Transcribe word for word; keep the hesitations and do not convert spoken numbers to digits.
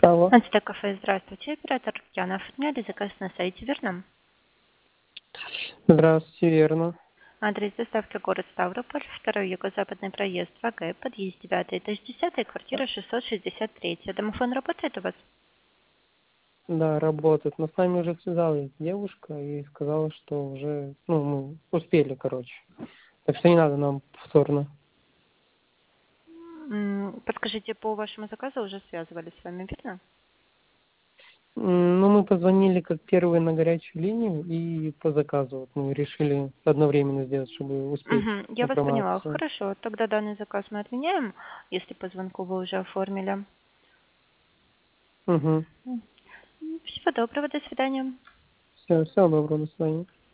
Алло. Антитек-кафе, здравствуйте. Оператор Яна. Оформляли заказ на сайте, верно? Здравствуйте, верно. Адрес доставки город Ставрополь, второй юго-западный проезд, ВГ, подъезд девятый, этаж десятый, квартира шестьсот шестьдесят три. Домофон работает у вас? Да, работает. Но с нами уже связалась девушка и сказала, что уже, ну, мы успели, короче. Так что не надо нам повторно. М, Подскажите, по вашему заказу уже связывались с вами, верно? М, Ну, мы позвонили как первые на горячую линию и по заказу. Вот мы решили одновременно сделать, чтобы успеть Мгм, я вас поняла. информацию. Хорошо, тогда данный заказ мы отменяем, если по звонку вы уже оформили. Угу. М, Всего доброго, до свидания. Все, всего доброго, до свидания.